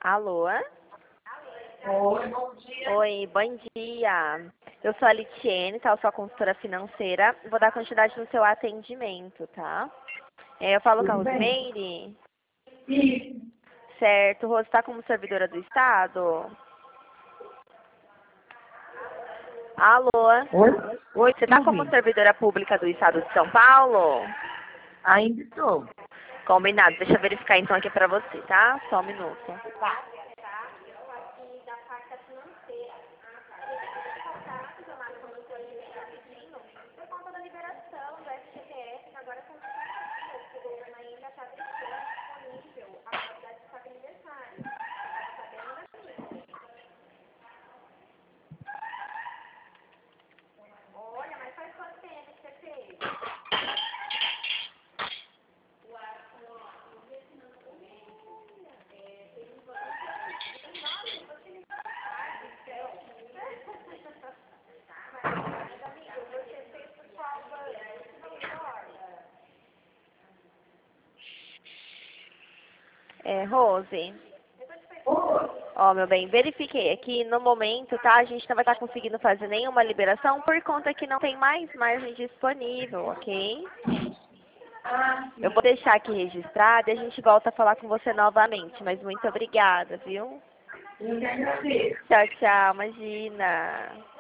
Alô? Oi, bom dia. Oi, bom dia. Eu sou a Litiene, tá? Eu sou a consultora financeira. Vou dar continuidade no seu atendimento, tá? Eu falo com a Tudo bem? Rosimeire. Isso. Certo. Rose, está como servidora do Estado? Alô? Oi? Oi, Você está tudo como bem? servidora pública do Estado de São Paulo? Ainda estou. Combinado. Deixa eu verificar então aqui pra você, tá? Só um minuto. Tá. Rose. Ó, meu bem, verifiquei aqui, no momento, tá? A gente não vai estar conseguindo fazer nenhuma liberação por conta que não tem mais margem disponível, ok? Ah, Eu vou deixar aqui registrado e a gente volta a falar com você novamente, mas muito obrigada, viu? eu que agradeço. Tchau, tchau, imagina.